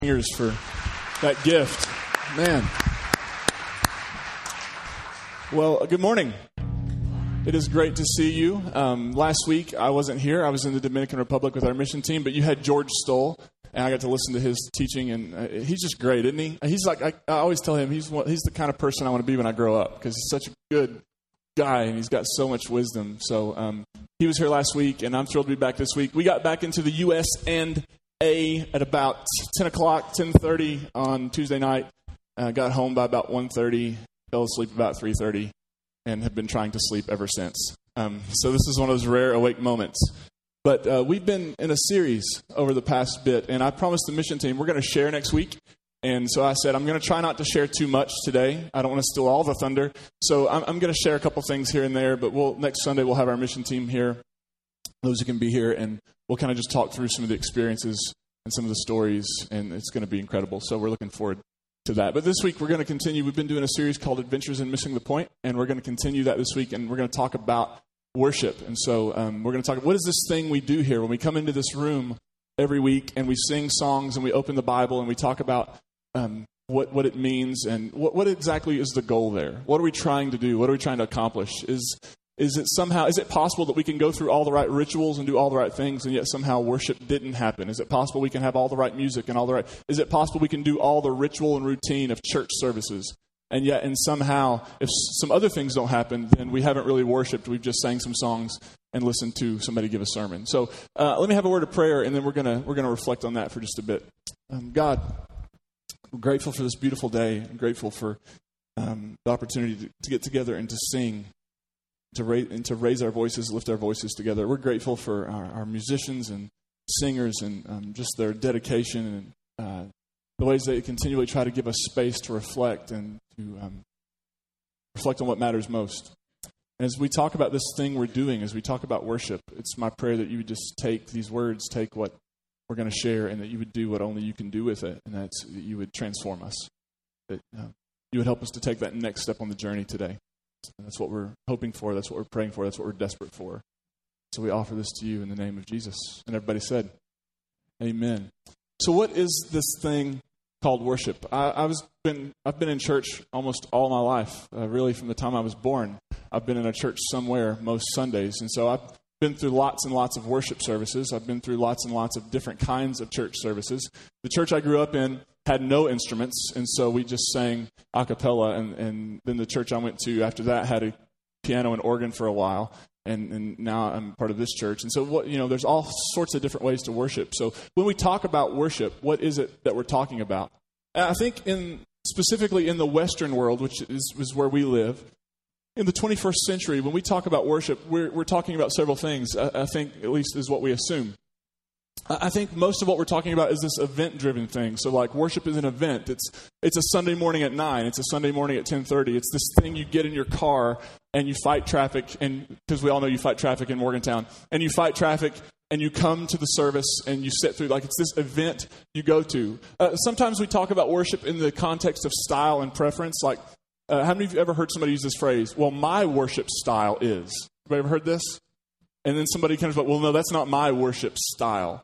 Fingers for that gift. Man. Well, good morning. It is great to see you. Last week, I wasn't here. I was in the Dominican Republic with our mission team, but you had George Stoll, and I got to listen to his teaching, and he's just great, isn't he? He's like, I always tell him, he's the kind of person I want to be when I grow up, because he's such a good guy, and he's got so much wisdom. So he was here last week, and I'm thrilled to be back this week. We got back into the U.S. and at about 10 o'clock, 10:30 on Tuesday night. Got home by about 1:30, fell asleep about 3:30, and have been trying to sleep ever since. So this is one of those rare awake moments. But we've been in a series over the past bit, and I promised the mission team we're going to share next week. And so I said, I'm going to try not to share too much today. I don't want to steal all the thunder. So I'm going to share a couple things here and there, but next Sunday we'll have our mission team here, those who can be here, and we'll kind of just talk through some of the experiences and some of the stories, and it's going to be incredible. So we're looking forward to that. But this week we're going to continue. We've been doing a series called Adventures in Missing the Point, and we're going to continue that this week, and we're going to talk about worship. And so we're going to talk, what is this thing we do here when we come into this room every week and we sing songs and we open the Bible and we talk about what it means and what exactly is the goal there? What are we trying to do? What are we trying to accomplish? Is it possible that we can go through all the right rituals and do all the right things and yet somehow worship didn't happen? Is it possible we can have all the right music and is it possible we can do all the ritual and routine of church services and yet somehow if some other things don't happen, then we haven't really worshiped. We've just sang some songs and listened to somebody give a sermon. So let me have a word of prayer, and then we're gonna reflect on that for just a bit. God, we're grateful for this beautiful day. I'm grateful for the opportunity to get together and to sing, to raise our voices, lift our voices together. We're grateful for our musicians and singers and just their dedication and the ways they continually try to give us space to reflect and to reflect on what matters most. And as we talk about this thing we're doing, as we talk about worship, it's my prayer that you would just take these words, take what we're going to share, and that you would do what only you can do with it, and that you would transform us, that you would help us to take that next step on the journey today. And that's what we're hoping for, that's what we're praying for, that's what we're desperate for. So we offer this to you in the name of Jesus. And everybody said, amen. So what is this thing called worship? I've been in church almost all my life, really from the time I was born. I've been in a church somewhere most Sundays, and so I've been through lots and lots of worship services. I've been through lots and lots of different kinds of church services. The church I grew up in had no instruments, and so we just sang a cappella, and then the church I went to after that had a piano and organ for a while, and now I'm part of this church. And so there's all sorts of different ways to worship. So when we talk about worship, what is it that we're talking about? And I think specifically in the Western world, which is where we live, in the 21st century, when we talk about worship, we're talking about several things, I think, at least is what we assume. I think most of what we're talking about is this event-driven thing. So like worship is an event. It's a Sunday morning at 9. It's a Sunday morning at 10:30. It's this thing you get in your car and you fight traffic, and because we all know you fight traffic in Morgantown, and you fight traffic and you come to the service and you sit through, like it's this event you go to. Sometimes we talk about worship in the context of style and preference. Like, how many of you ever heard somebody use this phrase? Well, my worship style is. Have you ever heard this? And then somebody comes up, well, no, that's not my worship style.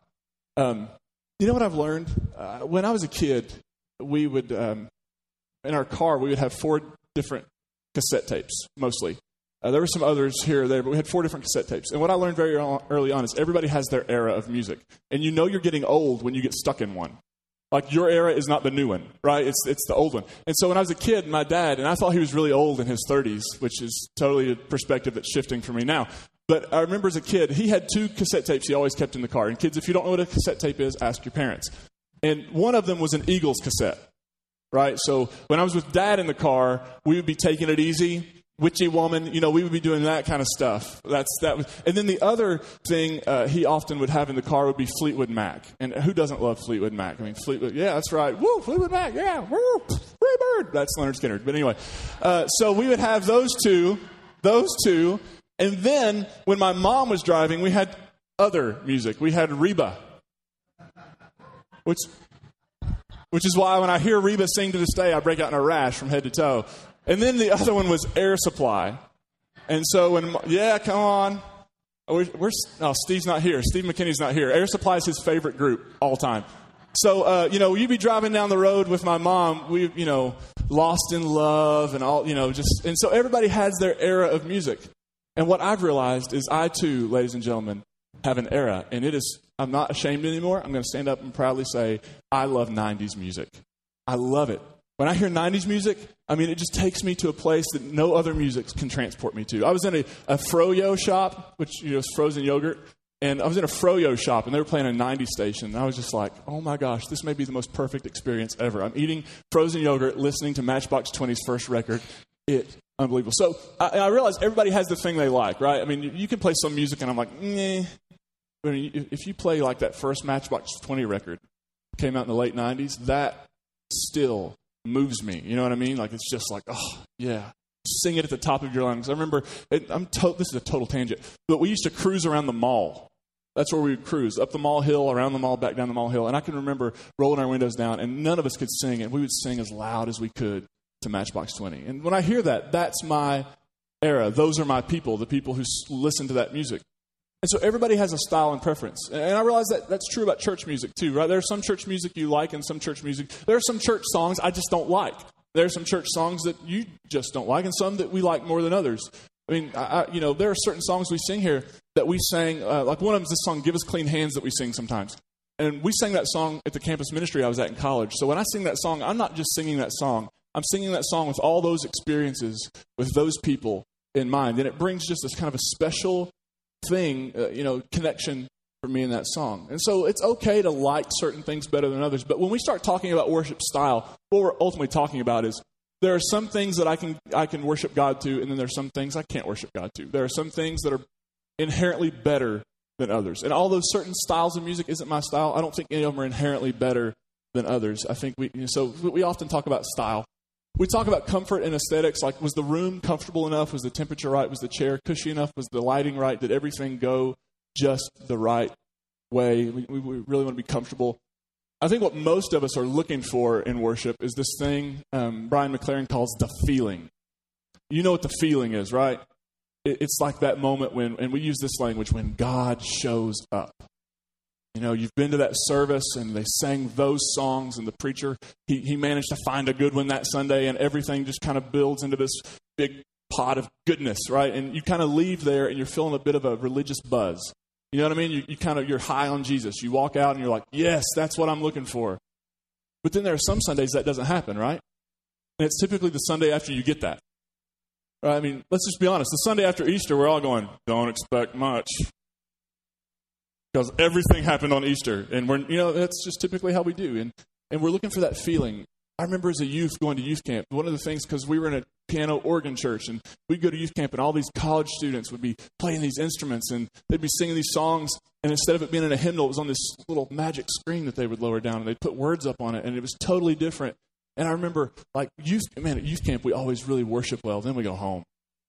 You know what I've learned? When I was a kid, we would, in our car, we would have 4 different cassette tapes, mostly. There were some others here or there, but we had 4 different cassette tapes. And what I learned very early on is everybody has their era of music. And you know you're getting old when you get stuck in one. Like your era is not the new one, right? It's the old one. And so when I was a kid, my dad, and I thought he was really old in his 30s, which is totally a perspective that's shifting for me now. But I remember as a kid, he had 2 cassette tapes he always kept in the car. And kids, if you don't know what a cassette tape is, ask your parents. And one of them was an Eagles cassette, right? So when I was with Dad in the car, we would be taking it easy. Witchy Woman, we would be doing that kind of stuff. And then the other thing he often would have in the car would be Fleetwood Mac. And who doesn't love Fleetwood Mac? I mean, Fleetwood, yeah, that's right. Woo, Fleetwood Mac, yeah, woo, Freebird. That's Leonard Skinner. But anyway, so we would have those two. And then when my mom was driving, we had other music. We had Reba, which is why when I hear Reba sing to this day, I break out in a rash from head to toe. And then the other one was Air Supply. And so come on. Steve's not here. Steve McKinney's not here. Air Supply is his favorite group all time. So, you'd be driving down the road with my mom. We, Lost in Love and all, and so everybody has their era of music. And what I've realized is I too, ladies and gentlemen, have an era. And I'm not ashamed anymore. I'm going to stand up and proudly say, I love 90s music. I love it. When I hear 90s music, it just takes me to a place that no other music can transport me to. I was in a Froyo shop, which is frozen yogurt. And I was in a Froyo shop, and they were playing a 90s station. And I was just like, oh, my gosh, this may be the most perfect experience ever. I'm eating frozen yogurt, listening to Matchbox 20's first record. It's unbelievable. So I realize everybody has the thing they like, right? You can play some music, and I'm like, meh. But if you play like that first Matchbox 20 record, came out in the late 90s, that still moves me. You know what I mean? Like, it's just like, oh, yeah. Sing it at the top of your lungs. I remember, this is a total tangent, but we used to cruise around the mall. That's where we would cruise, up the mall hill, around the mall, back down the mall hill. And I can remember rolling our windows down, and none of us could sing, and we would sing as loud as we could to Matchbox 20. And when I hear that, that's my era. Those are my people, the people who listen to that music. And so everybody has a style and preference. And I realize that that's true about church music too, right? There's some church music you like and some church music. There are some church songs I just don't like. There are some church songs that you just don't like and some that we like more than others. There are certain songs we sing here that we sang, like one of them is this song, Give Us Clean Hands, that we sing sometimes. And we sang that song at the campus ministry I was at in college. So when I sing that song, I'm not just singing that song. I'm singing that song with all those experiences, with those people in mind. And it brings just this kind of a special thing, connection for me in that song. And so it's okay to like certain things better than others. But when we start talking about worship style, what we're ultimately talking about is there are some things that I can worship God to, and then there's some things I can't worship God to. There are some things that are inherently better than others. And although certain styles of music isn't my style, I don't think any of them are inherently better than others. I think we often talk about style. We talk about comfort and aesthetics, like was the room comfortable enough? Was the temperature right? Was the chair cushy enough? Was the lighting right? Did everything go just the right way? We really want to be comfortable. I think what most of us are looking for in worship is this thing Brian McLaren calls the feeling. You know what the feeling is, right? It's like that moment when, and we use this language, when God shows up. You've been to that service and they sang those songs and the preacher, he managed to find a good one that Sunday and everything just kind of builds into this big pot of goodness, right? And you kind of leave there and you're feeling a bit of a religious buzz. You know what I mean? You're high on Jesus. You walk out and you're like, yes, that's what I'm looking for. But then there are some Sundays that doesn't happen, right? And it's typically the Sunday after you get that. Right? Let's just be honest. The Sunday after Easter, we're all going, don't expect much. Because everything happened on Easter. And that's just typically how we do. And we're looking for that feeling. I remember as a youth going to youth camp, one of the things, because we were in a piano organ church, and we'd go to youth camp, and all these college students would be playing these instruments, and they'd be singing these songs, and instead of it being in a hymnal, it was on this little magic screen that they would lower down, and they'd put words up on it, and it was totally different. And I remember, at youth camp, we always really worship well. Then we go home.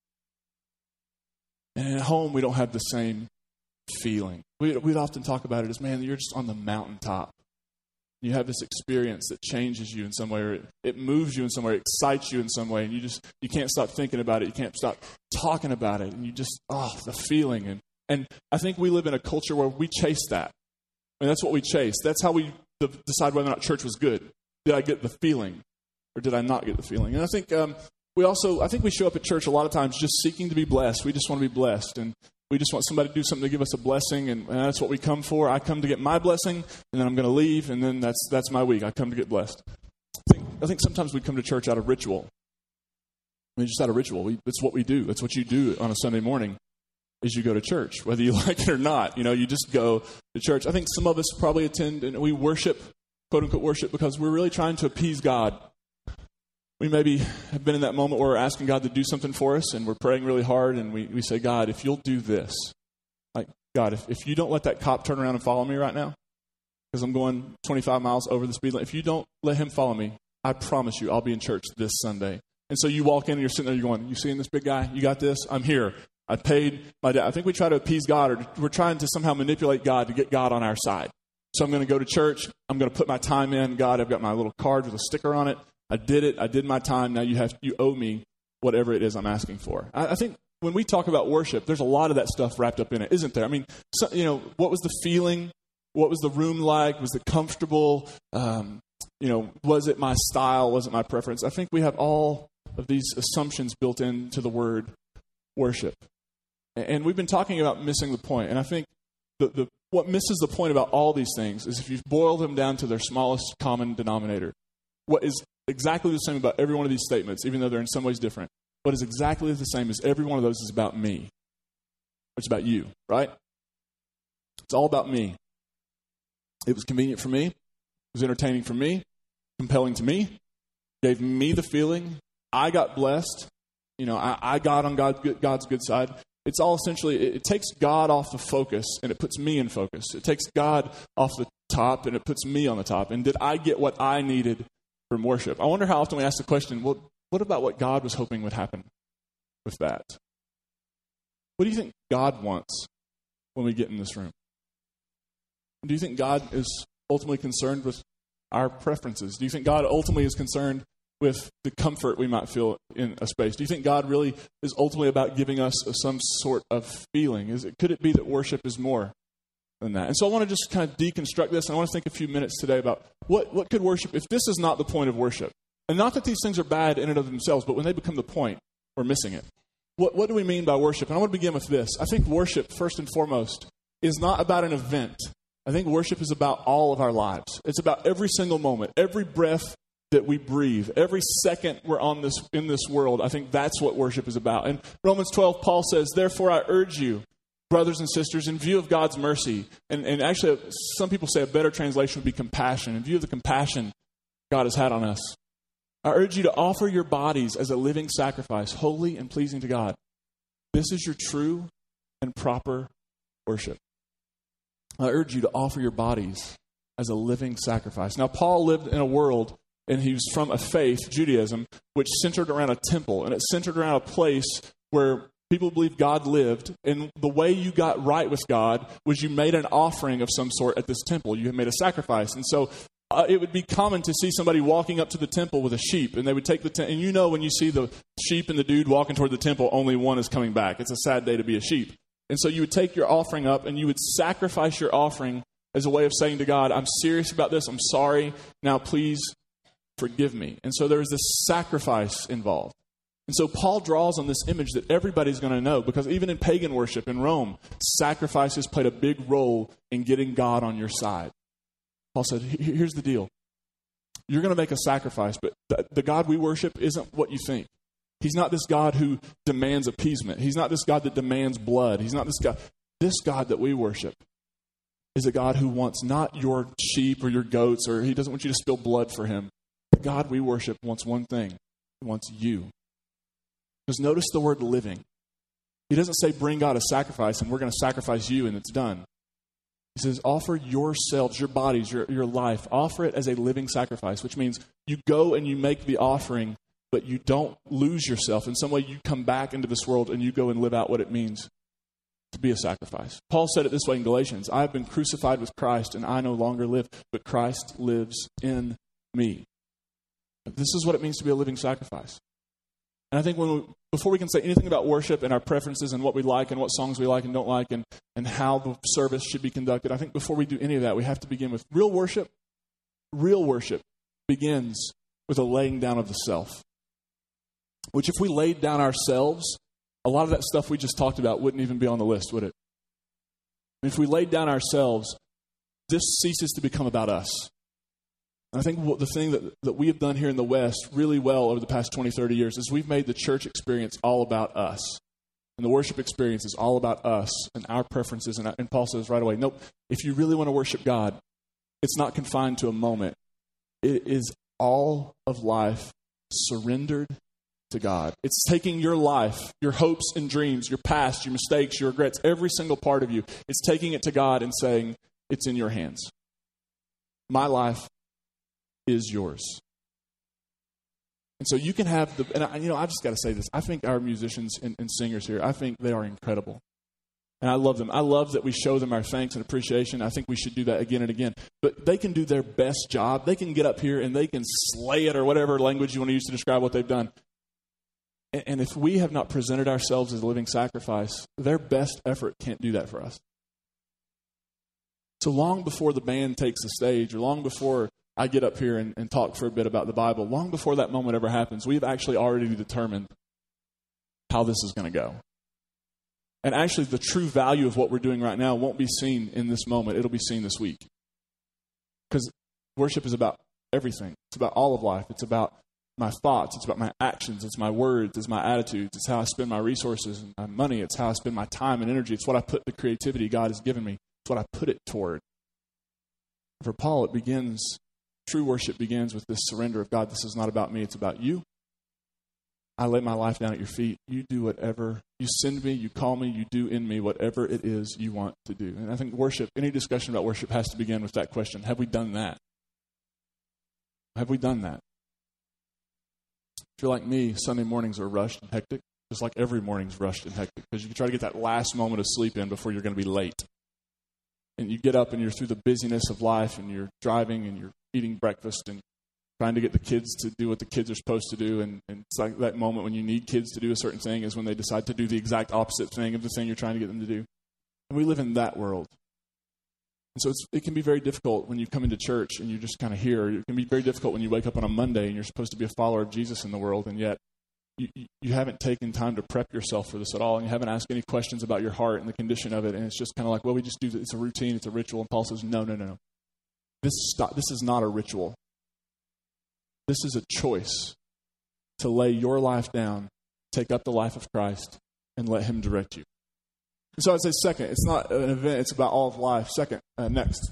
And at home, we don't have the same feeling. We'd often talk about it as, man, you're just on the mountaintop. You have this experience that changes you in some way, or it moves you in some way, it excites you in some way, and you can't stop thinking about it, you can't stop talking about it, and you just, the feeling. And I think we live in a culture where we chase that. That's what we chase. That's how we decide whether or not church was good. Did I get the feeling, or did I not get the feeling? And I think we show up at church a lot of times just seeking to be blessed. We just want to be blessed, and we just want somebody to do something to give us a blessing, and that's what we come for. I come to get my blessing, and then I'm going to leave, and then that's my week. I come to get blessed. I think sometimes we come to church out of ritual. Just out of ritual. It's what we do. That's what you do on a Sunday morning, is you go to church, whether you like it or not. You just go to church. I think some of us probably attend, and we worship, quote-unquote worship, because we're really trying to appease God. We maybe have been in that moment where we're asking God to do something for us, and we're praying really hard, and we say, God, if you'll do this, like, God, if you don't let that cop turn around and follow me right now, because I'm going 25 miles over the speed limit, if you don't let him follow me, I promise you I'll be in church this Sunday. And so you walk in and you're sitting there, you're going, you seeing this big guy? You got this? I'm here. I paid my debt. I think we try to appease God, or we're trying to somehow manipulate God to get God on our side. So I'm going to go to church. I'm going to put my time in. God, I've got my little card with a sticker on it. I did it. I did my time. Now you owe me whatever it is I'm asking for. I think when we talk about worship, there's a lot of that stuff wrapped up in it, isn't there? What was the feeling? What was the room like? Was it comfortable? Was it my style? Was it my preference? I think we have all of these assumptions built into the word worship. And we've been talking about missing the point. And I think what misses the point about all these things is if you boil them down to their smallest common denominator, what is exactly the same about every one of these statements, even though they're in some ways different, what is exactly the same is every one of those is about me. It's about you, right? It's all about me. It was convenient for me. It was entertaining for me. Compelling to me. Gave me the feeling. I got blessed. I got on God's good side. It's all essentially, it takes God off the focus and it puts me in focus. It takes God off the top and it puts me on the top. And did I get what I needed from worship? I wonder how often we ask the question, well, what about what God was hoping would happen with that? What do you think God wants when we get in this room? Do you think God is ultimately concerned with our preferences? Do you think God ultimately is concerned with the comfort we might feel in a space? Do you think God really is ultimately about giving us some sort of feeling? Could it be that worship is more than that? And so I want to just kind of deconstruct this, and I want to think a few minutes today about what could worship, if this is not the point of worship, and not that these things are bad in and of themselves, but when they become the point, we're missing it. What do we mean by worship? And I want to begin with this. I think worship, first and foremost, is not about an event. I think worship is about all of our lives. It's about every single moment, every breath that we breathe, every second we're in this world. I think that's what worship is about. In Romans 12, Paul says, "Therefore I urge you, brothers and sisters, in view of God's mercy," and actually some people say a better translation would be compassion, in view of the compassion God has had on us, "I urge you to offer your bodies as a living sacrifice, holy and pleasing to God. This is your true and proper worship." I urge you to offer your bodies as a living sacrifice. Now, Paul lived in a world, and he was from a faith, Judaism, which centered around a temple, and it centered around a place where people believed God lived, and the way you got right with God was you made an offering of some sort at this temple. You had made a sacrifice, and so it would be common to see somebody walking up to the temple with a sheep, and they would take and when you see the sheep and the dude walking toward the temple, only one is coming back. It's a sad day to be a sheep. And so you would take your offering up, and you would sacrifice your offering as a way of saying to God, "I'm serious about this. I'm sorry. Now please forgive me." And so there is this sacrifice involved. And so Paul draws on this image that everybody's going to know, because even in pagan worship in Rome, sacrifices played a big role in getting God on your side. Paul said, here's the deal. You're going to make a sacrifice, but the God we worship isn't what you think. He's not this God who demands appeasement. He's not this God that demands blood. He's not this God. This God that we worship is a God who wants not your sheep or your goats, or he doesn't want you to spill blood for him. The God we worship wants one thing. He wants you. Because notice the word living. He doesn't say bring God a sacrifice and we're going to sacrifice you and it's done. He says offer yourselves, your bodies, your life. Offer it as a living sacrifice, which means you go and you make the offering, but you don't lose yourself. In some way, you come back into this world and you go and live out what it means to be a sacrifice. Paul said it this way in Galatians, "I have been crucified with Christ, and I no longer live, but Christ lives in me." This is what it means to be a living sacrifice. And I think before we can say anything about worship and our preferences and what we like and what songs we like and don't like and how the service should be conducted, I think before we do any of that, we have to begin with real worship. Real worship begins with a laying down of the self. Which if we laid down ourselves, a lot of that stuff we just talked about wouldn't even be on the list, would it? And if we laid down ourselves, this ceases to become about us. And I think the thing that we have done here in the West really well over the past 20, 30 years is we've made the church experience all about us. And the worship experience is all about us and our preferences. And Paul says right away, nope, if you really want to worship God, it's not confined to a moment. It is all of life surrendered to God. It's taking your life, your hopes and dreams, your past, your mistakes, your regrets, every single part of you. It's taking it to God and saying, it's in your hands. My life is yours. And so you can have I've just got to say this. I think our musicians and singers here, I think they are incredible. And I love them. I love that we show them our thanks and appreciation. I think we should do that again and again. But they can do their best job. They can get up here and they can slay it, or whatever language you want to use to describe what they've done. And if we have not presented ourselves as a living sacrifice, their best effort can't do that for us. So long before the band takes the stage, or long before I get up here and talk for a bit about the Bible, long before that moment ever happens, we've actually already determined how this is going to go. And actually, the true value of what we're doing right now won't be seen in this moment. It'll be seen this week. Because worship is about everything. It's about all of life. It's about my thoughts. It's about my actions. It's my words. It's my attitudes. It's how I spend my resources and my money. It's how I spend my time and energy. It's what I put the creativity God has given me. It's what I put it toward. For Paul, true worship begins with this surrender of God. This is not about me. It's about you. I lay my life down at your feet. You do whatever. You send me, you call me, you do in me whatever it is you want to do. And I think worship, any discussion about worship has to begin with that question. Have we done that? Have we done that? If you're like me, Sunday mornings are rushed and hectic, just like every morning's rushed and hectic, because you try to get that last moment of sleep in before you're going to be late. And you get up and you're through the busyness of life, and you're driving and you're eating breakfast and trying to get the kids to do what the kids are supposed to do. And it's like that moment when you need kids to do a certain thing is when they decide to do the exact opposite thing of the thing you're trying to get them to do. And we live in that world. And so it can be very difficult when you come into church and you're just kind of here. It can be very difficult when you wake up on a Monday and you're supposed to be a follower of Jesus in the world, and yet you haven't taken time to prep yourself for this at all, and you haven't asked any questions about your heart and the condition of it, and it's just kind of like, well, we just do it's a routine, it's a ritual. And Paul says, no. This is not a ritual. This is a choice to lay your life down, take up the life of Christ, and let Him direct you. And so I'd say second, it's not an event, it's about all of life. Second, next.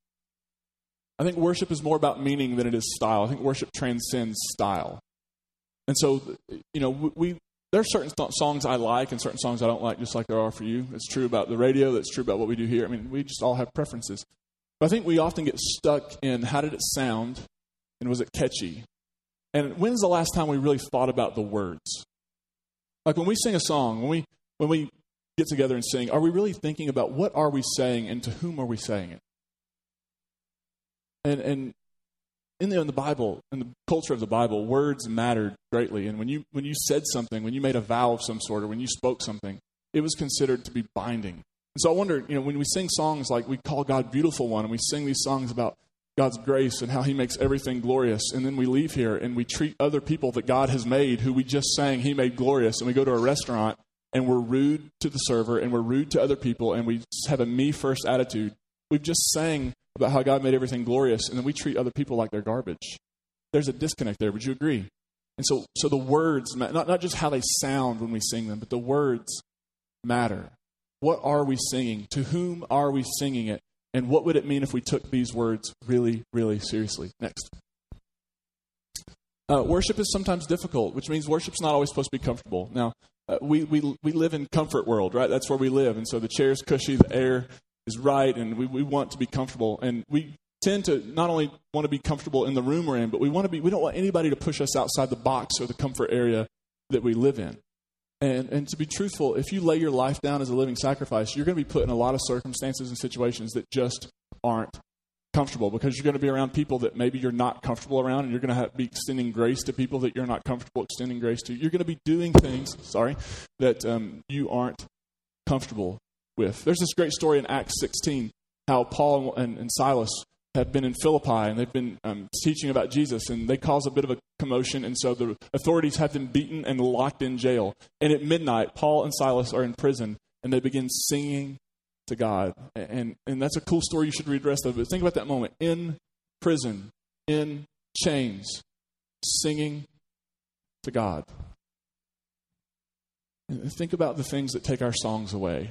I think worship is more about meaning than it is style. I think worship transcends style. And so, there are certain songs I like and certain songs I don't like, just like there are for you. It's true about the radio. That's true about what we do here. I mean, we just all have preferences. But I think we often get stuck in how did it sound and was it catchy? And when's the last time we really thought about the words? Like when we sing a song, when we get together and sing, are we really thinking about what are we saying and to whom are we saying it? And in the Bible, in the culture of the Bible, words mattered greatly. And when you said something, when you made a vow of some sort, or when you spoke something, it was considered to be binding. And so I wonder, when we sing songs like we call God Beautiful One, and we sing these songs about God's grace and how He makes everything glorious, and then we leave here and we treat other people that God has made, who we just sang He made glorious, and we go to a restaurant and we're rude to the server and we're rude to other people and we have a me-first attitude. We've just sang about how God made everything glorious, and then we treat other people like they're garbage. There's a disconnect there. Would you agree? And so the words, not just how they sound when we sing them, but the words matter. What are we singing? To whom are we singing it? And what would it mean if we took these words really, really seriously? Next. Worship is sometimes difficult, which means worship's not always supposed to be comfortable. Now, we live in comfort world, right? That's where we live. And so the chair's cushy, the air is right, and we want to be comfortable. And we tend to not only want to be comfortable in the room we're in, but we don't want anybody to push us outside the box or the comfort area that we live in. And to be truthful, if you lay your life down as a living sacrifice, you're going to be put in a lot of circumstances and situations that just aren't comfortable, because you're going to be around people that maybe you're not comfortable around, and you're going to be extending grace to people that you're not comfortable extending grace to. You're going to be doing things, that you aren't comfortable with. There's this great story in Acts 16, how Paul and Silas have been in Philippi, and they've been teaching about Jesus, and they cause a bit of a commotion, and so the authorities have them beaten and locked in jail. And at midnight, Paul and Silas are in prison, and they begin singing to God. And that's a cool story you should read the rest of it. But think about that moment. In prison, in chains, singing to God. And think about the things that take our songs away,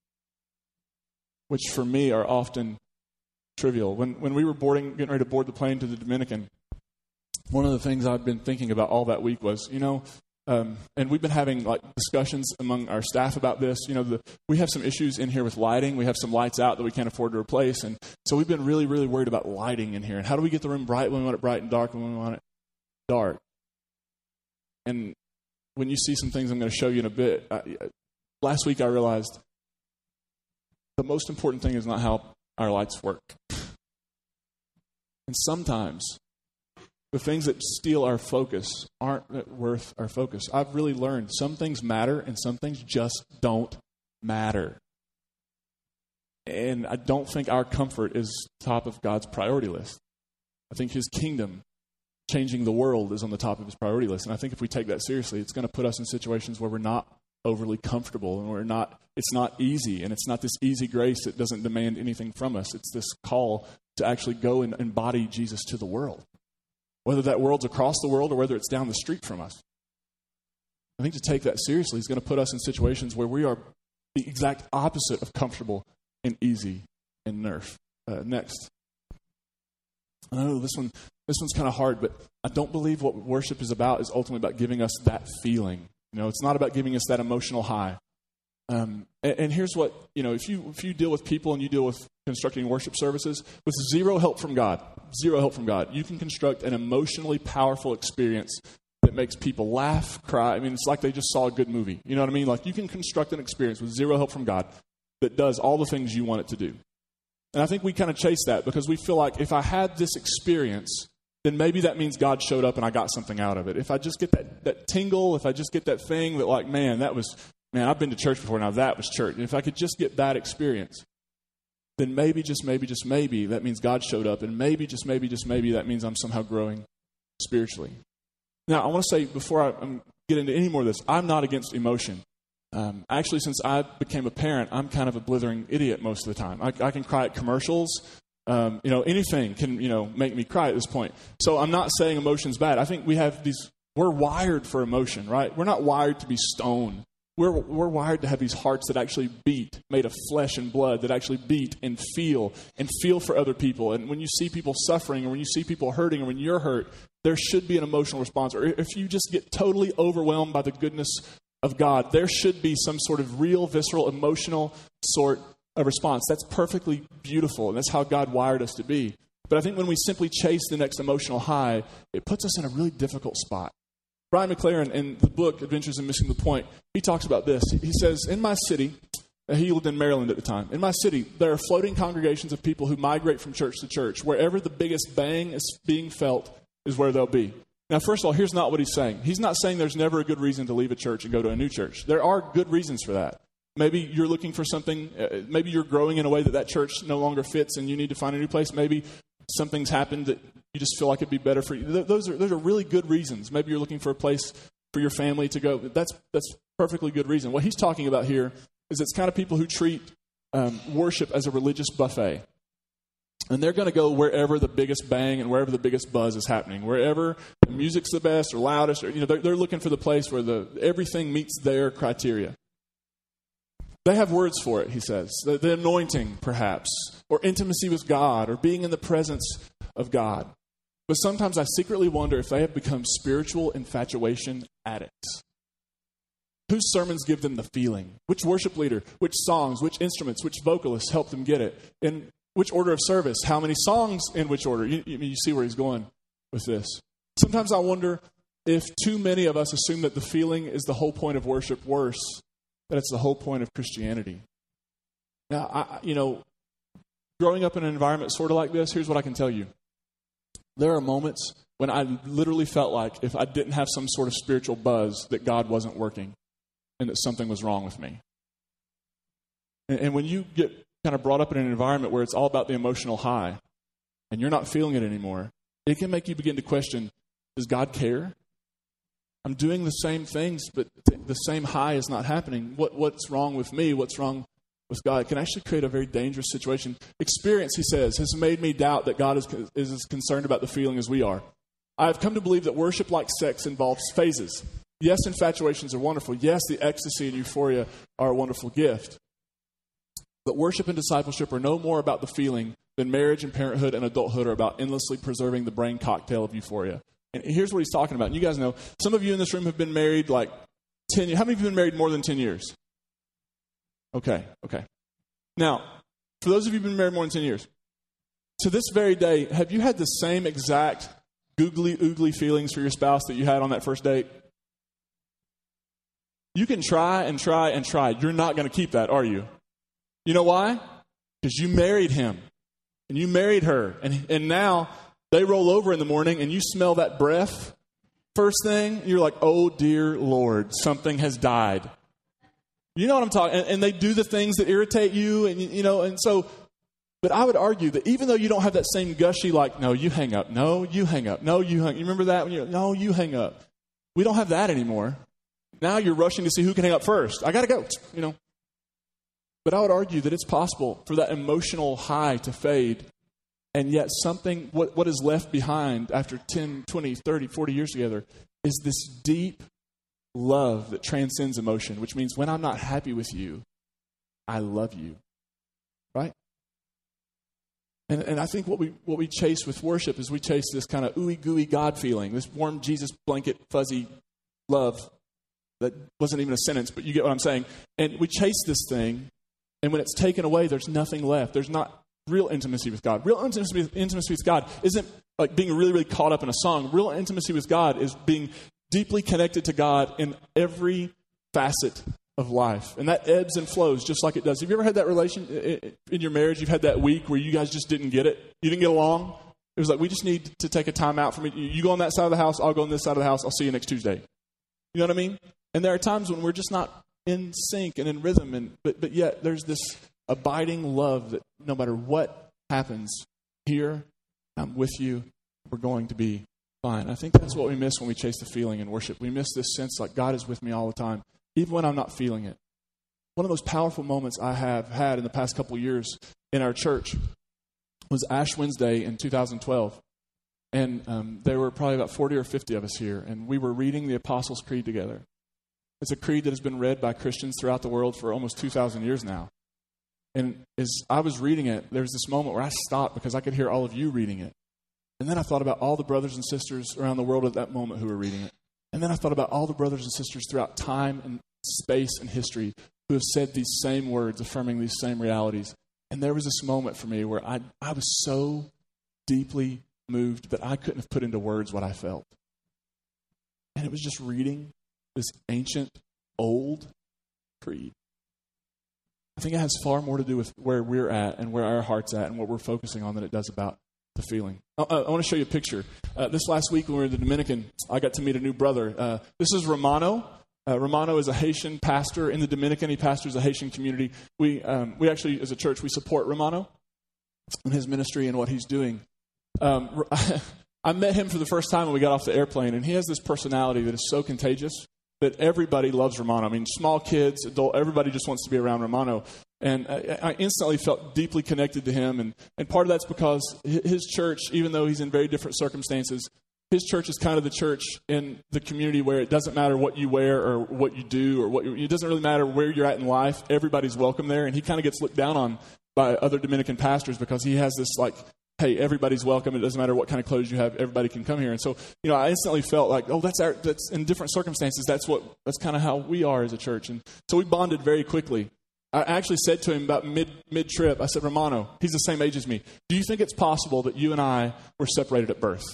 which for me are often trivial. When we were getting ready to board the plane to the Dominican, one of the things I've been thinking about all that week was, and we've been having discussions among our staff about this. We have some issues in here with lighting. We have some lights out that we can't afford to replace, and so we've been really, really worried about lighting in here. And how do we get the room bright when we want it bright, and dark when we want it dark? And when you see some things I'm going to show you in a bit, last week I realized the most important thing is not how our lights work. And sometimes the things that steal our focus aren't worth our focus. I've really learned some things matter and some things just don't matter. And I don't think our comfort is top of God's priority list. I think his kingdom, changing the world, is on the top of his priority list. And I think if we take that seriously, it's going to put us in situations where we're not overly comfortable and it's not easy, and it's not this easy grace that doesn't demand anything from us. It's this call to actually go and embody Jesus to the world, whether that world's across the world or whether it's down the street from us. I think to take that seriously is going to put us in situations where we are the exact opposite of comfortable and easy and next. I know this one's kind of hard, but I don't believe what worship is about is ultimately about giving us that feeling. It's not about giving us that emotional high. And here's what, if you deal with people and you deal with constructing worship services with zero help from God, you can construct an emotionally powerful experience that makes people laugh, cry. I mean, it's like they just saw a good movie. You know what I mean? Like, you can construct an experience with zero help from God that does all the things you want it to do. And I think we kind of chase that because we feel like if I had this experience, then maybe that means God showed up and I got something out of it. If I just get that tingle, if I just get that thing that like, man, I've been to church before, now that was church. And if I could just get that experience, then maybe, just maybe, that means God showed up. And maybe, just maybe, that means I'm somehow growing spiritually. Now, I want to say, before I get into any more of this, I'm not against emotion. Actually, since I became a parent, I'm kind of a blithering idiot most of the time. I can cry at commercials. Anything can, make me cry at this point. So I'm not saying emotion's bad. I think we're wired for emotion, right? We're not wired to be stone. We're wired to have these hearts that actually beat, made of flesh and blood, that actually beat and feel for other people. And when you see people suffering, or when you see people hurting, or when you're hurt, there should be an emotional response. Or if you just get totally overwhelmed by the goodness of God, there should be some sort of real, visceral, emotional sort of response. That's perfectly beautiful, and that's how God wired us to be. But I think when we simply chase the next emotional high, it puts us in a really difficult spot. Brian McLaren, in the book Adventures in Missing the Point, he talks about this. He says, in my city, he lived in Maryland at the time, in my city, there are floating congregations of people who migrate from church to church. Wherever the biggest bang is being felt is where they'll be. Now, first of all, here's not what he's saying. He's not saying there's never a good reason to leave a church and go to a new church. There are good reasons for that. Maybe you're looking for something, maybe you're growing in a way that church no longer fits and you need to find a new place. Maybe something's happened that you just feel like it'd be better for you. Those are really good reasons. Maybe you're looking for a place for your family to go. That's perfectly good reason. What he's talking about here is it's kind of people who treat worship as a religious buffet. And they're going to go wherever the biggest bang and wherever the biggest buzz is happening. Wherever the music's the best or loudest, or they're looking for the place where everything meets their criteria. They have words for it, he says. The anointing, perhaps, or intimacy with God, or being in the presence of God. But sometimes I secretly wonder if they have become spiritual infatuation addicts. Whose sermons give them the feeling? Which worship leader, which songs, which instruments, which vocalists help them get it? In which order of service? How many songs in which order? You see where he's going with this. Sometimes I wonder if too many of us assume that the feeling is the whole point of worship, worse, that it's the whole point of Christianity. Now, growing up in an environment sort of like this, here's what I can tell you. There are moments when I literally felt like if I didn't have some sort of spiritual buzz, that God wasn't working and that something was wrong with me. And when you get kind of brought up in an environment where it's all about the emotional high and you're not feeling it anymore, it can make you begin to question, does God care? I'm doing the same things, but the same high is not happening. What's wrong with me? What's wrong with God? It can actually create a very dangerous situation. Experience, he says, has made me doubt that God is as concerned about the feeling as we are. I have come to believe that worship, like sex, involves phases. Yes, infatuations are wonderful. Yes, the ecstasy and euphoria are a wonderful gift. But worship and discipleship are no more about the feeling than marriage and parenthood and adulthood are about endlessly preserving the brain cocktail of euphoria. And here's what he's talking about. And you guys know, some of you in this room have been married like 10 years. How many of you have been married more than 10 years? Okay. Now, for those of you who've been married more than 10 years, to this very day, have you had the same exact googly, oogly feelings for your spouse that you had on that first date? You can try and try and try. You're not going to keep that, are you? You know why? Because you married him and you married her. And now they roll over in the morning and you smell that breath first thing. You're like, oh, dear Lord, something has died. You know what I'm talking, and they do the things that irritate you, and so, but I would argue that even though you don't have that same gushy, like, no, you hang up, no, you hang up, no, you hang, you remember that when no, you hang up. We don't have that anymore. Now you're rushing to see who can hang up first. I got to go, But I would argue that it's possible for that emotional high to fade, and yet something, what is left behind after 10, 20, 30, 40 years together is this deep love that transcends emotion, which means when I'm not happy with you, I love you, right? And I think what we chase with worship is we chase this kind of ooey gooey God feeling, this warm Jesus blanket fuzzy love that wasn't even a sentence, but you get what I'm saying. And we chase this thing, and when it's taken away, there's nothing left. There's not real intimacy with God. Real intimacy with God isn't like being really, really caught up in a song. Real intimacy with God is being deeply connected to God in every facet of life. And that ebbs and flows just like it does. Have you ever had that relation in your marriage? You've had that week where you guys just didn't get it. You didn't get along. It was like, we just need to take a time out from it. You go on that side of the house. I'll go on this side of the house. I'll see you next Tuesday. You know what I mean? And there are times when we're just not in sync and in rhythm. But yet there's this abiding love that no matter what happens here, I'm with you. We're going to be fine. I think that's what we miss when we chase the feeling in worship. We miss this sense like God is with me all the time, even when I'm not feeling it. One of those powerful moments I have had in the past couple of years in our church was Ash Wednesday in 2012. And there were probably about 40 or 50 of us here, and we were reading the Apostles' Creed together. It's a creed that has been read by Christians throughout the world for almost 2,000 years now. And as I was reading it, there was this moment where I stopped because I could hear all of you reading it. And then I thought about all the brothers and sisters around the world at that moment who were reading it. And then I thought about all the brothers and sisters throughout time and space and history who have said these same words, affirming these same realities. And there was this moment for me where I was so deeply moved that I couldn't have put into words what I felt. And it was just reading this ancient, old creed. I think it has far more to do with where we're at and where our heart's at and what we're focusing on than it does about the feeling. I want to show you a picture. This last week when we were in the Dominican, I got to meet a new brother. This is Romano. Romano is a Haitian pastor in the Dominican. He pastors a Haitian community. We actually, as a church, we support Romano in his ministry and what he's doing. I met him for the first time when we got off the airplane, and he has this personality that is so contagious that everybody loves Romano. I mean, small kids, adult, everybody just wants to be around Romano. And I instantly felt deeply connected to him. And part of that's because his church, even though he's in very different circumstances, his church is kind of the church in the community where it doesn't matter what you wear or what you do or it doesn't really matter where you're at in life. Everybody's welcome there. And he kind of gets looked down on by other Dominican pastors because he has this like, hey, everybody's welcome. It doesn't matter what kind of clothes you have. Everybody can come here. And so, I instantly felt like, oh, that's in different circumstances. That's kind of how we are as a church. And so we bonded very quickly. I actually said to him about mid-trip, I said, Romano, he's the same age as me. Do you think it's possible that you and I were separated at birth?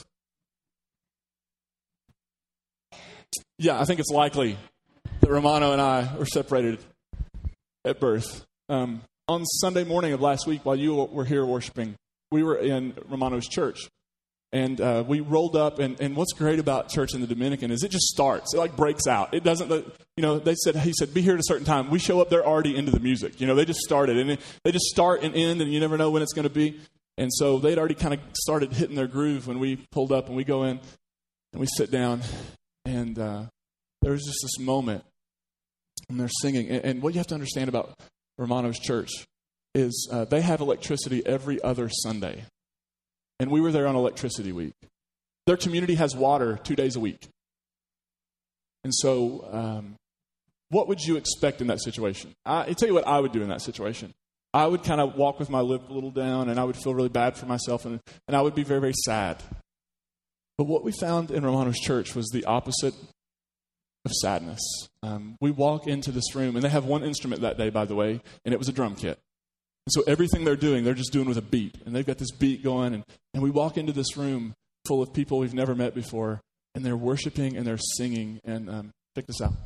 Yeah, I think it's likely that Romano and I were separated at birth. On Sunday morning of last week, while you were here worshiping, we were in Romano's church, and we rolled up, and what's great about church in the Dominican is it just starts. It like breaks out. It doesn't, he said, be here at a certain time. We show up, they're already into the music. They just started, and they just start and end, and you never know when it's going to be. And so they'd already kind of started hitting their groove when we pulled up, and we go in, and we sit down, and there was just this moment, and they're singing. And what you have to understand about Romano's church is they have electricity every other Sunday. And we were there on electricity week. Their community has water 2 days a week. And so what would you expect in that situation? I tell you what I would do in that situation. I would kind of walk with my lip a little down, and I would feel really bad for myself, and I would be very, very sad. But what we found in Romano's church was the opposite of sadness. We walk into this room, and they have one instrument that day, by the way, and it was a drum kit. And so everything they're doing, they're just doing with a beat. And they've got this beat going. And we walk into this room full of people we've never met before. And they're worshiping and they're singing. And check this out.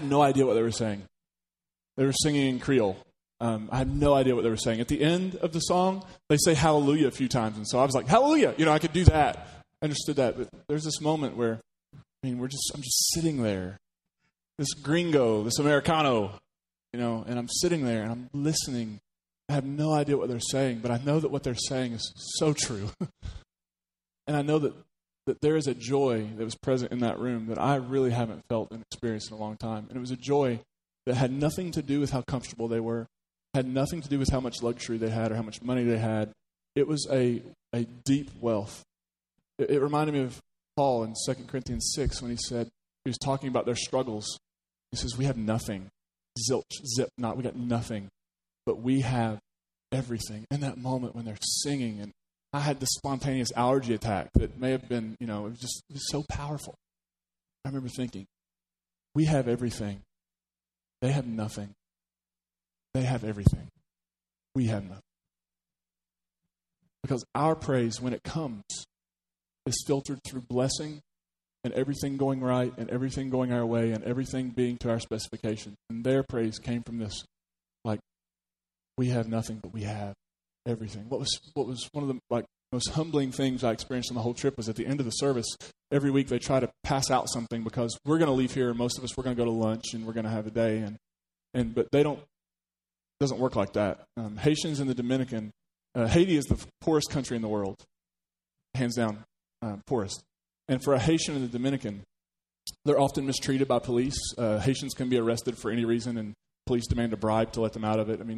no idea what they were saying. They were singing in Creole. I had no idea what they were saying. At the end of the song, they say hallelujah a few times. And so I was like, hallelujah. I could do that. I understood that. But there's this moment where, I'm just sitting there. This gringo, this Americano, and I'm sitting there and I'm listening. I have no idea what they're saying, but I know that what they're saying is so true. And I know that there is a joy that was present in that room that I really haven't felt and experienced in a long time. And it was a joy that had nothing to do with how comfortable they were, had nothing to do with how much luxury they had or how much money they had. It was a deep wealth. It reminded me of Paul in 2 Corinthians 6 when he was talking about their struggles. He says, we have nothing. Zilch, zip, not. We got nothing. But we have everything. In that moment when they're singing, and I had this spontaneous allergy attack that may have been, it was so powerful. I remember thinking, we have everything. They have nothing. They have everything. We have nothing. Because our praise, when it comes, is filtered through blessing and everything going right and everything going our way and everything being to our specification. And their praise came from this, like, we have nothing, but we have everything. What was one of the most humbling things I experienced on the whole trip was at the end of the service, every week they try to pass out something because we're going to leave here, and most of us, we're going to go to lunch and we're going to have a day. But it doesn't work like that. Haitians in the Dominican, Haiti is the poorest country in the world, hands down, poorest. And for a Haitian in the Dominican, they're often mistreated by police. Haitians can be arrested for any reason, and police demand a bribe to let them out of it.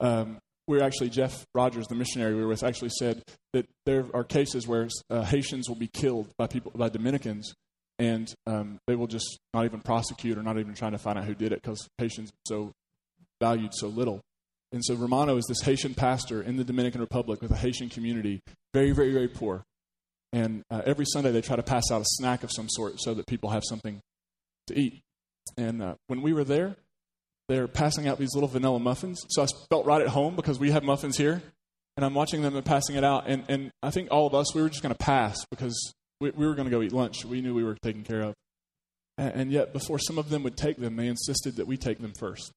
Jeff Rogers, the missionary we were with, actually said that there are cases where Haitians will be killed by Dominicans, and they will just not even prosecute or not even trying to find out who did it because Haitians are so valued so little. And so Romano is this Haitian pastor in the Dominican Republic with a Haitian community, very, very, very poor. And every Sunday they try to pass out a snack of some sort so that people have something to eat. And when we were there, they're passing out these little vanilla muffins. So I felt right at home because we have muffins here. And I'm watching them and passing it out. And I think all of us, we were just going to pass because we were going to go eat lunch. We knew we were taken care of. And yet before some of them would take them, they insisted that we take them first.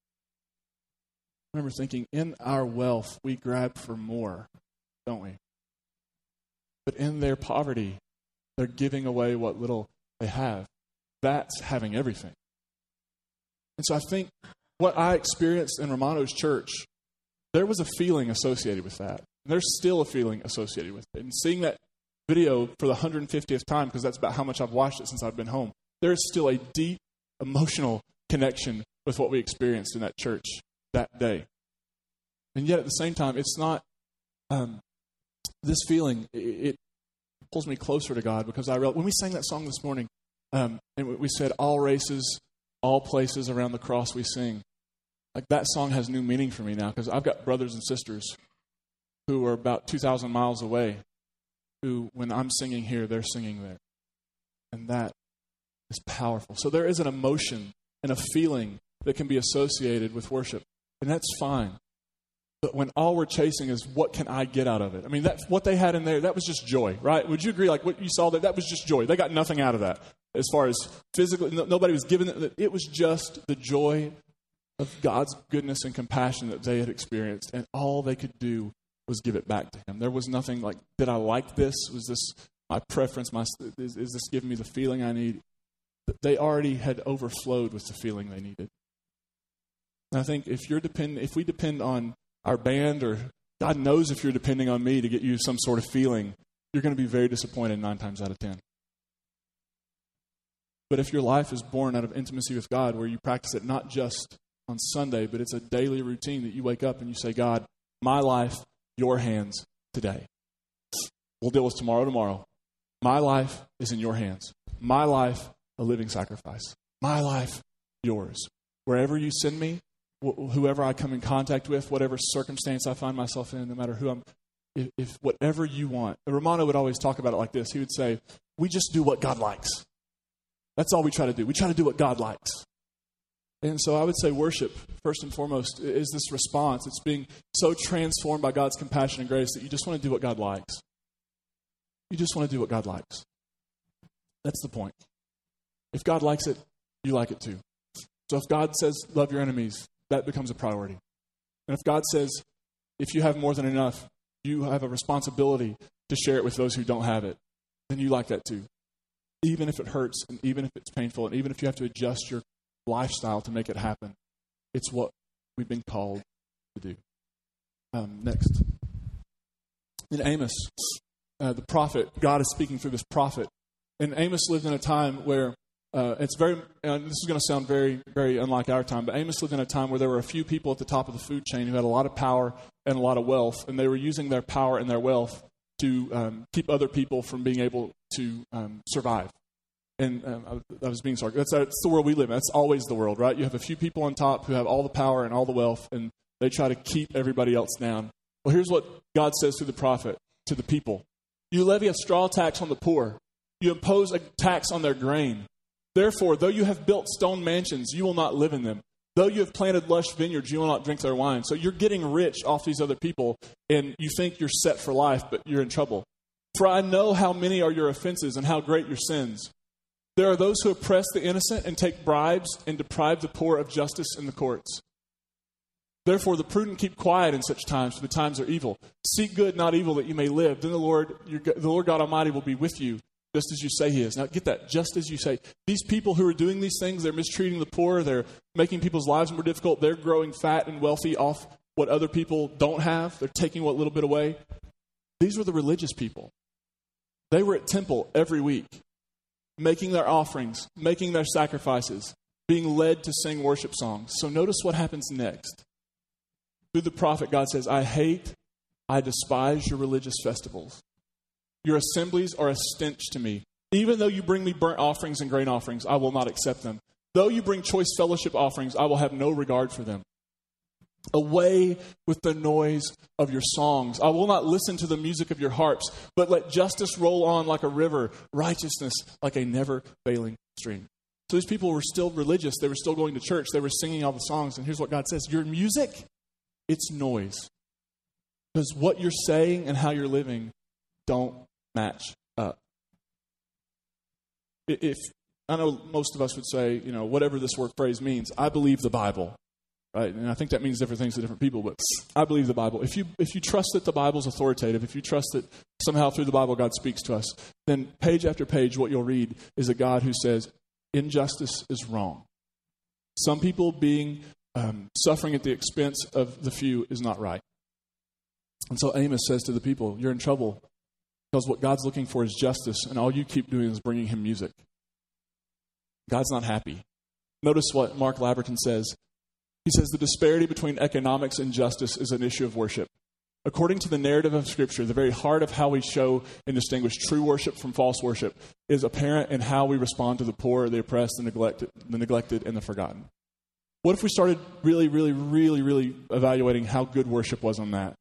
I remember thinking, in our wealth, we grab for more, don't we? But in their poverty, they're giving away what little they have. That's having everything. And so I think what I experienced in Romano's church, there was a feeling associated with that. And there's still a feeling associated with it. And seeing that video for the 150th time, because that's about how much I've watched it since I've been home, there is still a deep emotional connection with what we experienced in that church that day. And yet at the same time, it's not this feeling, it pulls me closer to God because when we sang that song this morning, and we said, all races, all places around the cross we sing. Like that song has new meaning for me now because I've got brothers and sisters who are about 2,000 miles away who, when I'm singing here, they're singing there. And that is powerful. So there is an emotion and a feeling that can be associated with worship. And that's fine. But when all we're chasing is what can I get out of it? I mean, what they had in there, that was just joy, right? Would you agree? Like what you saw there, that was just joy. They got nothing out of that. As far as physically, nobody was given it. It was just the joy of God's goodness and compassion that they had experienced. And all they could do was give it back to Him. There was nothing like, did I like this? Was this my preference? Is this giving me the feeling I need? They already had overflowed with the feeling they needed. And I think if we depend on our band, or God knows if you're depending on me to get you some sort of feeling, you're going to be very disappointed 9 times out of 10. But if your life is born out of intimacy with God, where you practice it not just on Sunday, but it's a daily routine that you wake up and you say, God, my life, your hands today. We'll deal with tomorrow. My life is in your hands. My life, a living sacrifice. My life, yours. Wherever you send me, whoever I come in contact with, whatever circumstance I find myself in, no matter who I'm, if whatever you want. Romano would always talk about it like this. He would say, we just do what God likes. That's all we try to do. We try to do what God likes. And so I would say worship, first and foremost, is this response. It's being so transformed by God's compassion and grace that you just want to do what God likes. You just want to do what God likes. That's the point. If God likes it, you like it too. So if God says, love your enemies, that becomes a priority. And if God says, if you have more than enough, you have a responsibility to share it with those who don't have it, then you like that too. Even if it hurts, and even if it's painful, and even if you have to adjust your lifestyle to make it happen, it's what we've been called to do. Next. In Amos, the prophet, God is speaking through this prophet. And Amos lived in a time where this is going to sound very, very unlike our time, but Amos lived in a time where there were a few people at the top of the food chain who had a lot of power and a lot of wealth, and they were using their power and their wealth to keep other people from being able to survive. And I was being sarcastic. That's the world we live in. That's always the world, right? You have a few people on top who have all the power and all the wealth, and they try to keep everybody else down. Well, here's what God says through the prophet to the people. You levy a straw tax on the poor. You impose a tax on their grain. Therefore, though you have built stone mansions, you will not live in them. Though you have planted lush vineyards, you will not drink their wine. So you're getting rich off these other people, and you think you're set for life, but you're in trouble. For I know how many are your offenses and how great your sins. There are those who oppress the innocent and take bribes and deprive the poor of justice in the courts. Therefore, the prudent keep quiet in such times, for the times are evil. Seek good, not evil, that you may live. Then the Lord God Almighty will be with you, just as you say He is. Now, get that, just as you say. These people who are doing these things, they're mistreating the poor, they're making people's lives more difficult, they're growing fat and wealthy off what other people don't have. They're taking what little bit away. These were the religious people. They were at temple every week, making their offerings, making their sacrifices, being led to sing worship songs. So notice what happens next. Through the prophet, God says, I despise your religious festivals. Your assemblies are a stench to me. Even though you bring me burnt offerings and grain offerings, I will not accept them. Though you bring choice fellowship offerings, I will have no regard for them. Away with the noise of your songs. I will not listen to the music of your harps, but let justice roll on like a river, righteousness like a never-failing stream. So these people were still religious. They were still going to church. They were singing all the songs. And here's what God says. Your music, it's noise. Because what you're saying and how you're living don't match up. If I know most of us would say, whatever this word phrase means, I believe the Bible. Right? And I think that means different things to different people, but I believe the Bible. If you trust that the Bible's authoritative, if you trust that somehow through the Bible God speaks to us, then page after page what you'll read is a God who says injustice is wrong. Some people being suffering at the expense of the few is not right. And so Amos says to the people, you're in trouble because what God's looking for is justice, and all you keep doing is bringing Him music. God's not happy. Notice what Mark Laverton says. He says the disparity between economics and justice is an issue of worship. According to the narrative of Scripture, the very heart of how we show and distinguish true worship from false worship is apparent in how we respond to the poor, the oppressed, the neglected, and the forgotten. What if we started really, really, really, really evaluating how good worship was on that?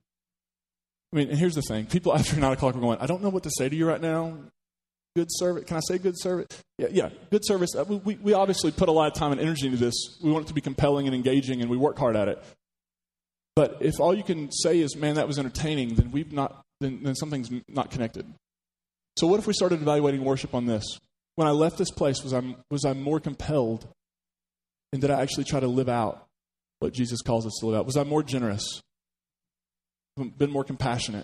I mean, and here's the thing. People after 9 o'clock are going, I don't know what to say to you right now. Good service. Can I say good service? Yeah, good service. We obviously put a lot of time and energy into this. We want it to be compelling and engaging, and we work hard at it. But if all you can say is, man, that was entertaining, then something's not connected. So what if we started evaluating worship on this? When I left this place, was I more compelled? And did I actually try to live out what Jesus calls us to live out? Was I more generous? Been more compassionate?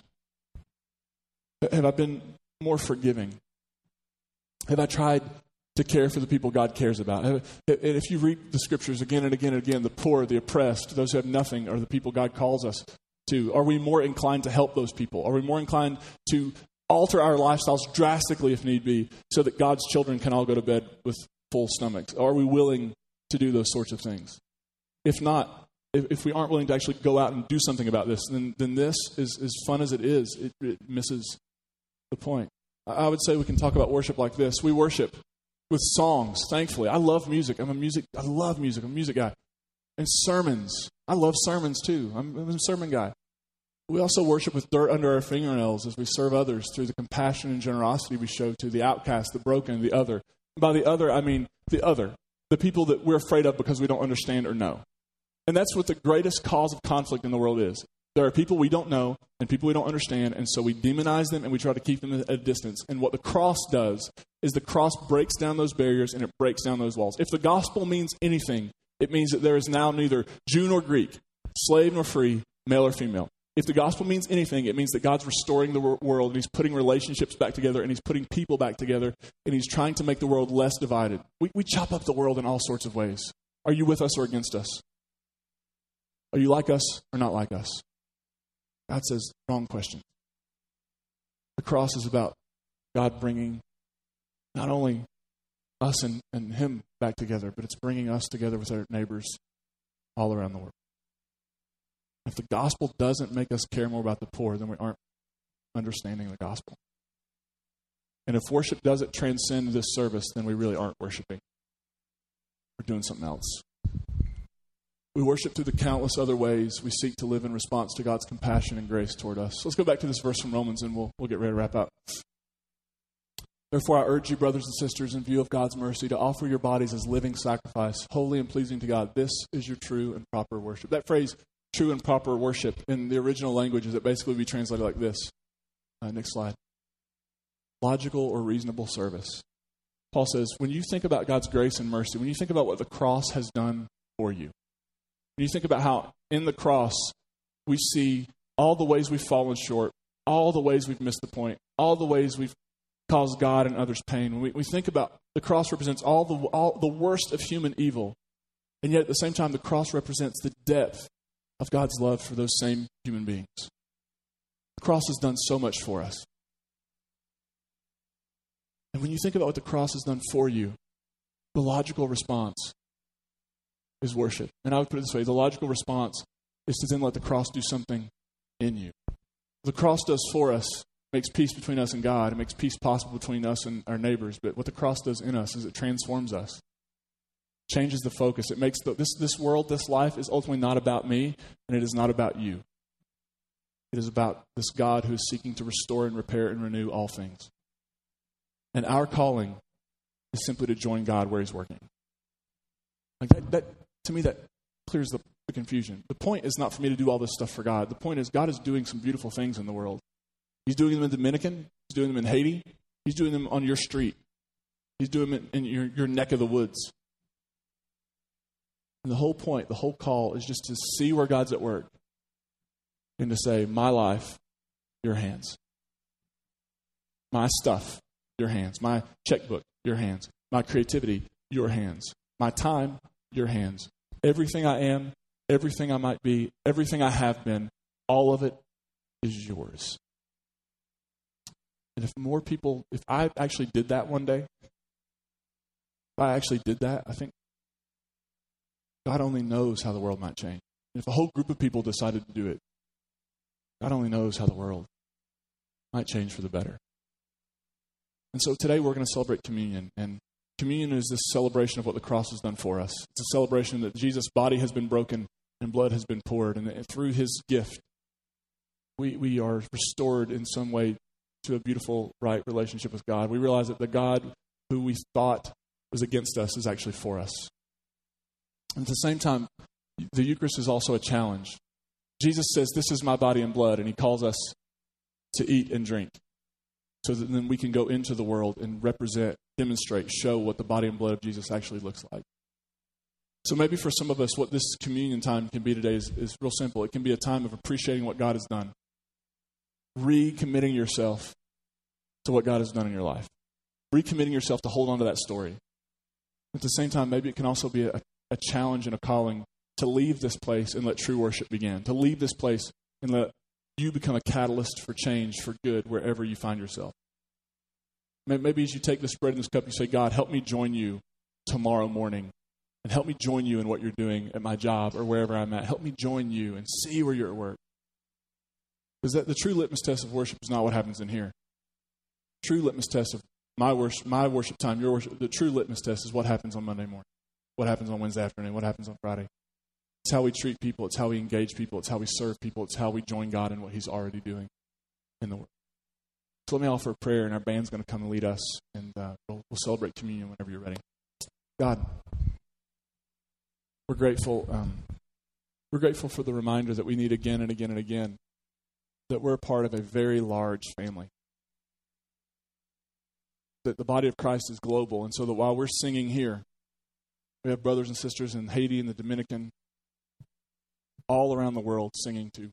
Have I been more forgiving? Have I tried to care for the people God cares about? And if you read the Scriptures again and again and again, the poor, the oppressed, those who have nothing are the people God calls us to. Are we more inclined to help those people? Are we more inclined to alter our lifestyles drastically if need be so that God's children can all go to bed with full stomachs? Are we willing to do those sorts of things? If not, if we aren't willing to actually go out and do something about this, then this, as fun as it is, it misses the point. I would say we can talk about worship like this. We worship with songs, thankfully. I love music. I love music. I'm a music guy. And sermons. I love sermons too. I'm a sermon guy. We also worship with dirt under our fingernails as we serve others through the compassion and generosity we show to the outcast, the broken, the other. And by the other, I mean the other. The people that we're afraid of because we don't understand or know. And that's what the greatest cause of conflict in the world is. There are people we don't know and people we don't understand, and so we demonize them and we try to keep them at a distance. And what the cross does is the cross breaks down those barriers and it breaks down those walls. If the gospel means anything, it means that there is now neither Jew nor Greek, slave nor free, male or female. If the gospel means anything, it means that God's restoring the world and he's putting relationships back together and he's putting people back together and he's trying to make the world less divided. We chop up the world in all sorts of ways. Are you with us or against us? Are you like us or not like us? God says, wrong question. The cross is about God bringing not only us and him back together, but it's bringing us together with our neighbors all around the world. If the gospel doesn't make us care more about the poor, then we aren't understanding the gospel. And if worship doesn't transcend this service, then we really aren't worshiping. We're doing something else. We worship through the countless other ways we seek to live in response to God's compassion and grace toward us. So let's go back to this verse from Romans and we'll get ready to wrap up. Therefore, I urge you, brothers and sisters, in view of God's mercy, to offer your bodies as living sacrifice, holy and pleasing to God. This is your true and proper worship. That phrase, true and proper worship, in the original language, is it basically be translated like this. Next slide. Logical or reasonable service. Paul says, when you think about God's grace and mercy, when you think about what the cross has done for you, when you think about how in the cross we see all the ways we've fallen short, all the ways we've missed the point, all the ways we've caused God and others pain. When we think about the cross represents all the worst of human evil, and yet at the same time the cross represents the depth of God's love for those same human beings. The cross has done so much for us. And when you think about what the cross has done for you, the logical response is worship. And I would put it this way, the logical response is to then let the cross do something in you. The cross does for us, makes peace between us and God. It makes peace possible between us and our neighbors. But what the cross does in us is it transforms us, changes the focus. It makes this world, this life is ultimately not about me, and it is not about you. It is about this God who is seeking to restore and repair and renew all things. And our calling is simply to join God where he's working. Like that to me, that clears the confusion. The point is not for me to do all this stuff for God. The point is God is doing some beautiful things in the world. He's doing them in Dominican. He's doing them in Haiti. He's doing them on your street. He's doing them in your neck of the woods. And the whole point, the whole call is just to see where God's at work and to say, my life, your hands. My stuff, your hands. My checkbook, your hands. My creativity, your hands. My time, your hands. Everything I am, everything I might be, everything I have been, all of it is yours. And if I actually did that one day, I think God only knows how the world might change. And if a whole group of people decided to do it, God only knows how the world might change for the better. And so today we're going to celebrate communion. And communion is this celebration of what the cross has done for us. It's a celebration that Jesus' body has been broken and blood has been poured. And through his gift, we are restored in some way to a beautiful, right relationship with God. We realize that the God who we thought was against us is actually for us. And at the same time, the Eucharist is also a challenge. Jesus says, this is my body and blood, and he calls us to eat and drink so that then we can go into the world and represent, demonstrate, show what the body and blood of Jesus actually looks like. So maybe for some of us, what this communion time can be today is real simple. It can be a time of appreciating what God has done, recommitting yourself to what God has done in your life, recommitting yourself to hold on to that story. At the same time, maybe it can also be a challenge and a calling to leave this place and let true worship begin, to leave this place and let you become a catalyst for change, for good, wherever you find yourself. Maybe as you take this bread and this cup, you say, God, help me join you tomorrow morning, and help me join you in what you're doing at my job or wherever I'm at. Help me join you and see where you're at work. Because the true litmus test of worship is not what happens in here. True litmus test of my worship time, your worship, the true litmus test is what happens on Monday morning, what happens on Wednesday afternoon, what happens on Friday. It's how we treat people. It's how we engage people. It's how we serve people. It's how we join God in what he's already doing in the world. So let me offer a prayer, and our band's going to come and lead us, and we'll celebrate communion whenever you're ready. God, we're grateful We're grateful for the reminder that we need again and again and again that we're a part of a very large family. That the body of Christ is global, and so that while we're singing here, we have brothers and sisters in Haiti and the Dominican, all around the world singing too.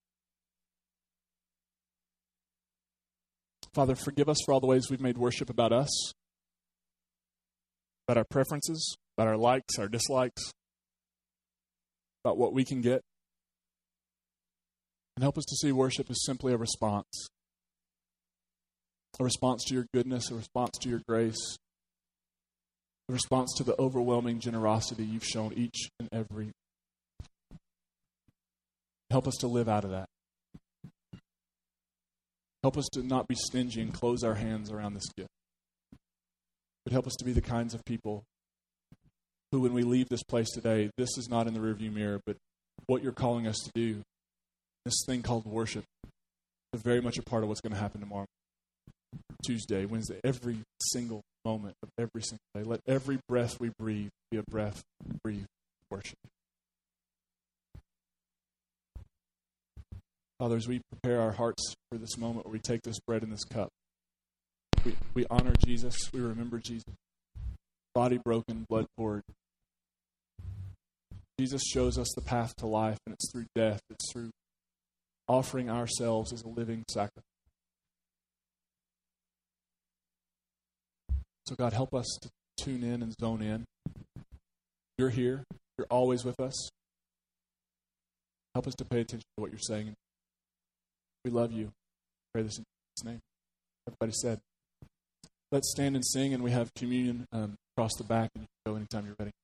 Father, forgive us for all the ways we've made worship about us, about our preferences, about our likes, our dislikes, about what we can get. And help us to see worship as simply a response to your goodness, a response to your grace, a response to the overwhelming generosity you've shown each and every. Help us to live out of that. Help us to not be stingy and close our hands around this gift. But help us to be the kinds of people who, when we leave this place today, this is not in the rearview mirror, but what you're calling us to do, this thing called worship, is very much a part of what's going to happen tomorrow, Tuesday, Wednesday, every single moment of every single day. Let every breath we breathe be a breath we breathe worship. Father, as we prepare our hearts for this moment where we take this bread and this cup, we honor Jesus, we remember Jesus, body broken, blood poured. Jesus shows us the path to life, and it's through death, it's through offering ourselves as a living sacrifice. So God, help us to tune in and zone in. You're here. You're always with us. Help us to pay attention to what you're saying. We love you. Pray this in Jesus' name. Everybody said. Let's stand and sing, and we have communion across the back, and you can go anytime you're ready.